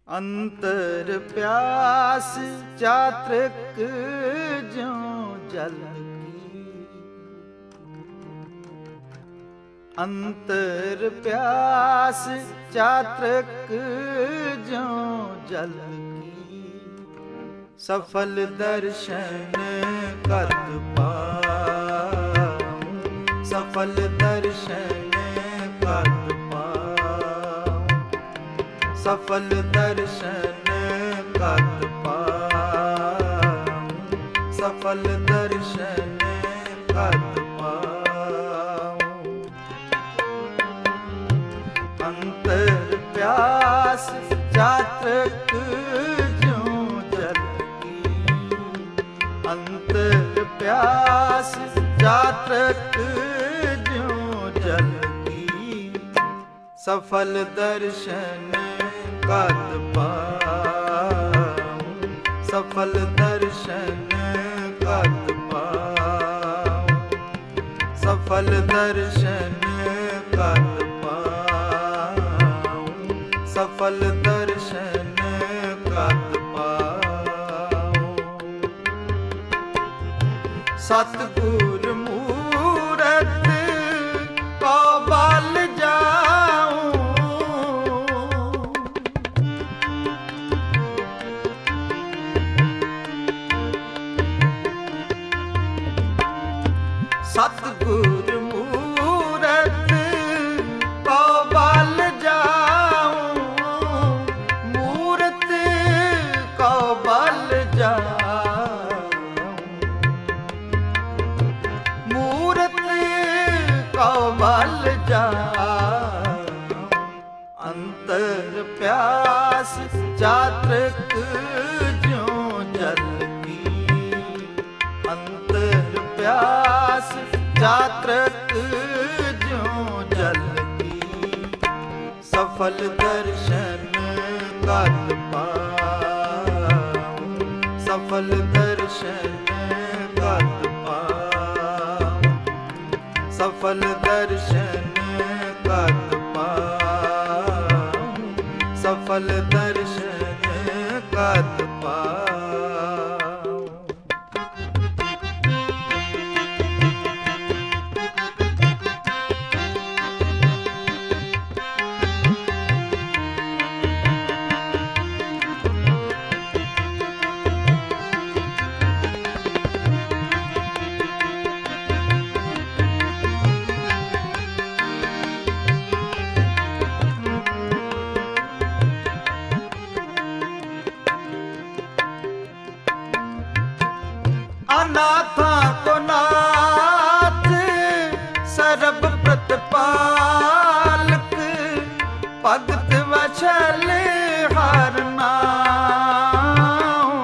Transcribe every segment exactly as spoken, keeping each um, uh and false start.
अंतर प्यास चात्रक ज्यों जल की। अंतर प्यास चात्रक ज्यों जल की। सफल दर्शन कत पाऊं, सफल दर्शन कत पाऊं, सफल दर्शन कत पाऊं, सफल दर्शन कत पाऊं। अंतर प्यास चात्रक ज्यों जल की। अंतर प्यास चात्रक ज्यों जल की। सफल दर्शन कत पाऊं, सफल दर्शन कत पाऊं, सफल दर्शन कत पाऊं, सफल दर्शन कत पाऊं। सतगुर मूरत को बल जाऊं, सतगुर मूरत को बल जाऊं, मूरत को बल जाऊं, मूरत को बल जाऊं। अंतर प्यास चात्रक ज्यों जल की। अंतर प्यास चात्रक ज्यों जल की। सफल दर्शन कत पाऊं, सफल दर्शन कत पाऊं, सफल दर्शन कत पाऊं, सफल दर्शन कत पाऊं। अनाथा को नाथ सर्ब प्रतिपालक, भगत वशल हर नाम।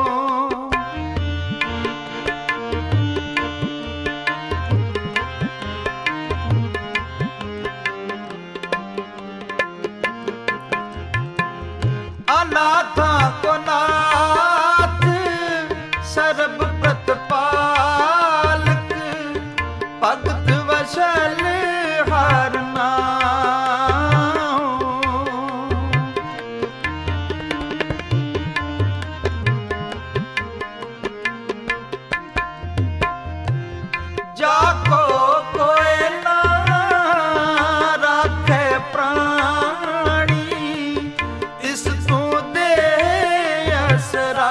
अनाथा को नाथ सर्ब प्रतिपालक, भगत वशल हर नाम। जाको कोई ना राखे प्राणी, इस तू दे असरा।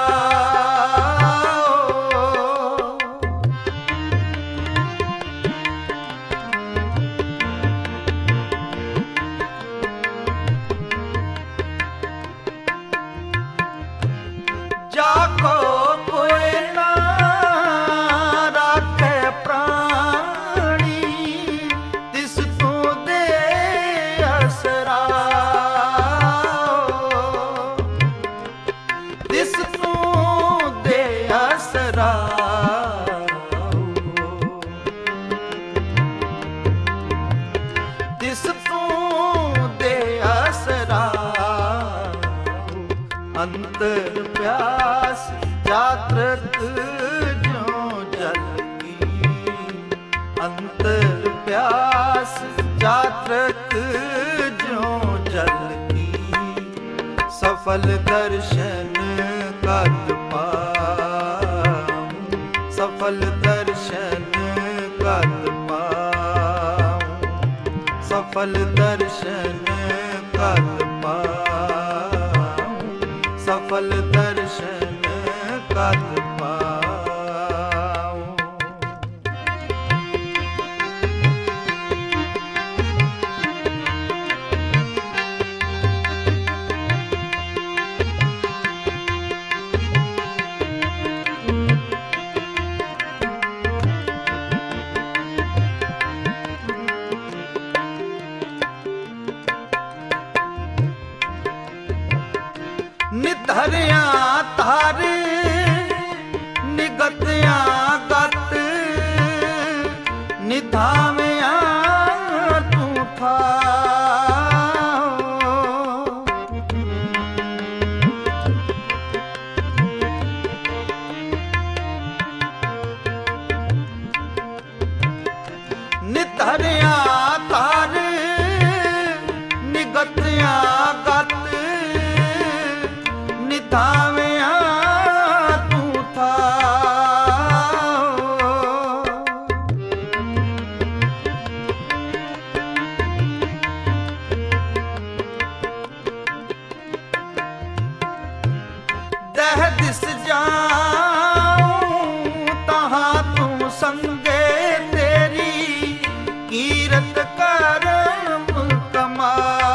जाको कोई ना राखे प्राणी, तिस तू दे असरा। तिस तू दे असरा। तिस तू दे असरा। अंतर प्यास चात्रक ज्यों जल की। अंतर प्यास चात्रक ज्यों जल की। सफल सफल दर्शन कत पाऊं, सफल दर्शन कत पाऊं, सफल दर्शन कत पाऊं, सफल दर्शन कत पाऊं। निधरिया तारे निगतिया गत निधामिया तू था। निधरिया तारे निगतिया गत निधामिया तू था। दह दिस जाऊं तहां तू संगे तेरी कीरत करम कमाऊं।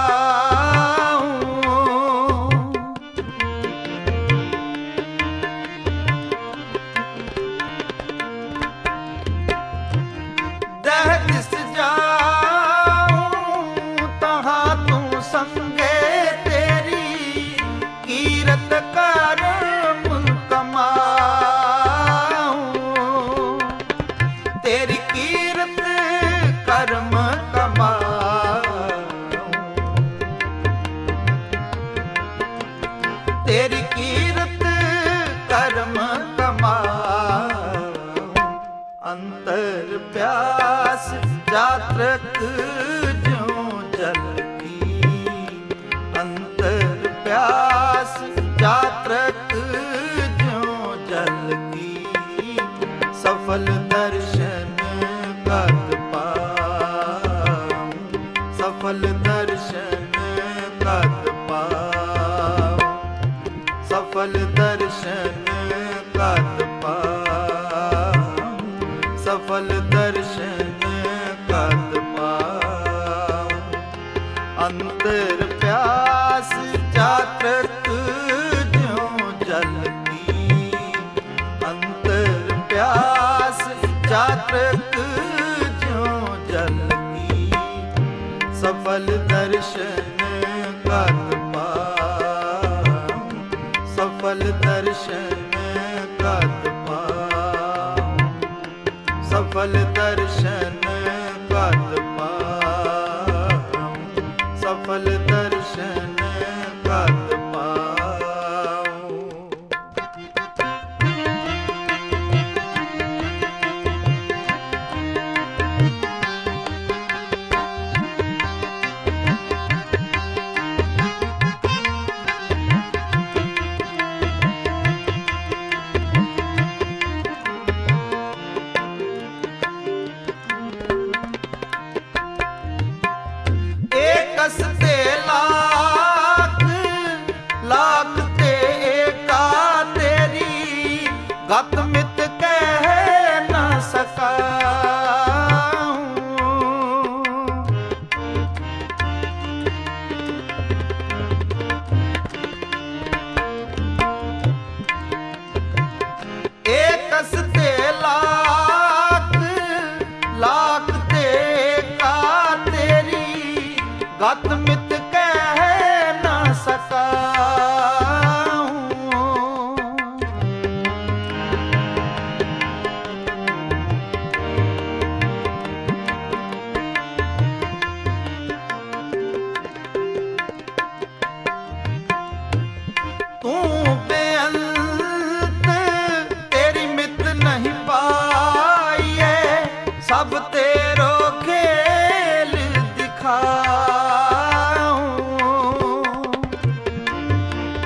दह दिस जाऊं तहां तू संगे तेरी कीरत करम कमाऊं। तेरी कीरत कर्म कमाऊं, तेरी कीरत कर्म कमाऊं। अंतर प्यास जात्रक ज्यों जल की, अंतर प्यास जात्रक ज्यों जल की। सफल दर्शन कत पाऊं, सफल दर्शन कत पाऊं, सफल दर्शन कत पाऊं, सफल दर्शन कत पाऊं। अंतर प्यास जात्रक ज्यों जल की, अंतर प्यास जात्रक ज्यों जल की। सफल दर्शन कत पाऊं, सफल दर्शन कत पाऊं, सफल दर्शन कत पाऊं, सफल दर्शन कत पाऊं। एकसते लाख लाख ते एका तेरी गत मित कह न सकाऊं। एकसते लाख लाख ते एका तेरी गत मित कह न सकाऊं। तू बेअंत तेरी मित नहीं पाइए, सब तेरो खेल दिखा।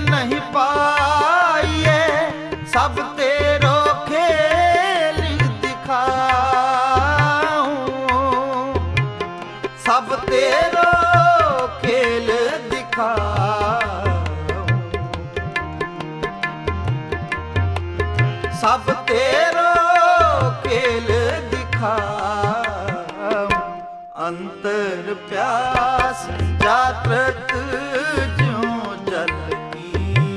नहीं पाइए, सब तेरो खेल दिखाऊं, सब तेरो खेल दिखाऊं, सब तेरो खेल दिखाऊं। अंतर प्यास जातक ज्यों जल की,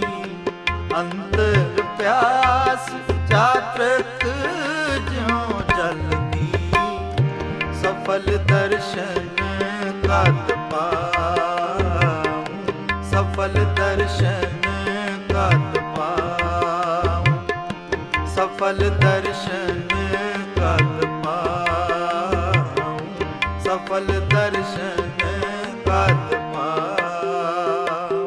अंतर प्यास जातक ज्यों जल की, सफल दर्शन कत पाऊं, सफल दर्शन कत पाऊं, सफल दर्शन कत पाऊं, सफल दर्शन कत पाऊं।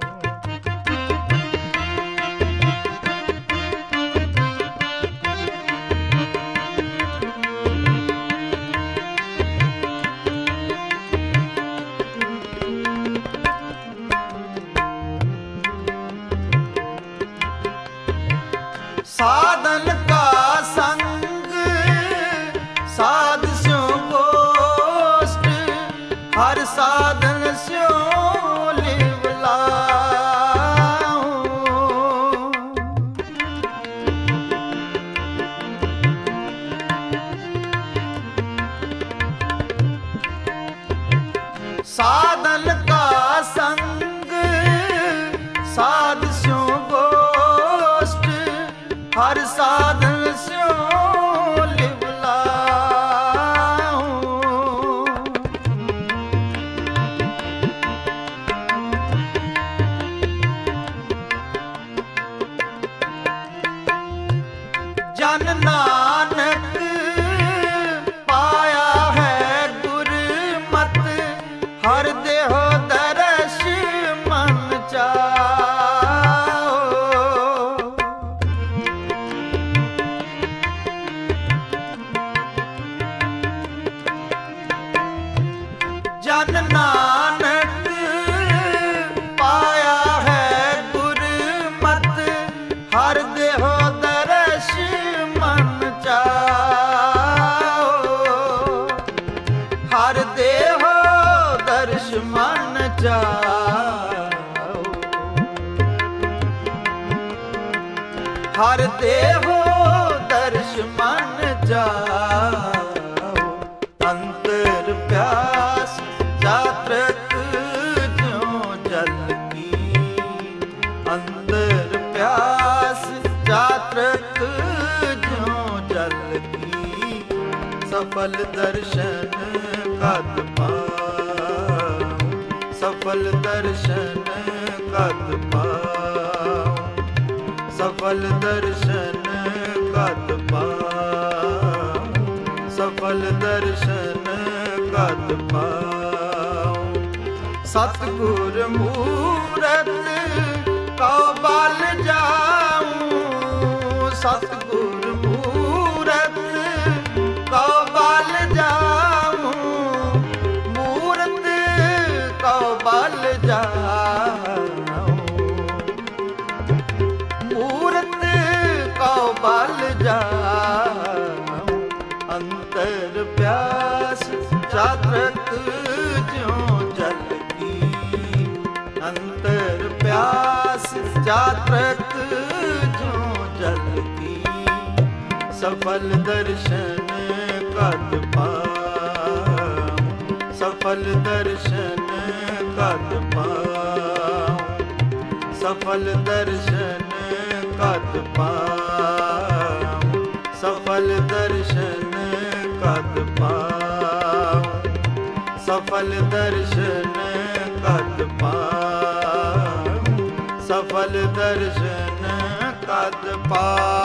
साधन का संग साध स्यों गोष्ठ, हर साधन स्यों लिव लाऊं, साधन का संग साध स्यों गोष्ठ, हर साधन स्यों लिव लाऊं, जन नानक पाया है गुरमत, हर देहो दर्श मन चाओ, जन नानक पाया है गुरमत, हर देहो दर्श मन चाओ, हर देहो दर्श मन चाओ, हर देहो दर्श मन चाओ। अंतर प्यास जातक ज्यों जल की, अंतर प्यास जातक ज्यों जल की, सफल दर्शन कत पाऊं, सफल दर्शन कत पाऊं, सफल दर्शन कत पाऊं, सफल दर्शन कत पाऊं। सतगुर मूरत कौ बल जाऊं, सतगुर मूरत कौ बल जाऊं, मूरत कौ बल जाऊं, मूरत कौ बल जाऊं। अंतर प्यास जातक ज्यों जल की, अंतर प्यास जातक ज्यों जल की, सफल दर्शन कत पाऊं, सफल दर्शन कत पाऊं, सफल दर्शन कत पाऊं, सफल दर्शन कत पाऊं, सफल दर्शन कत पाऊं, सफल दर्शन कत पाऊं।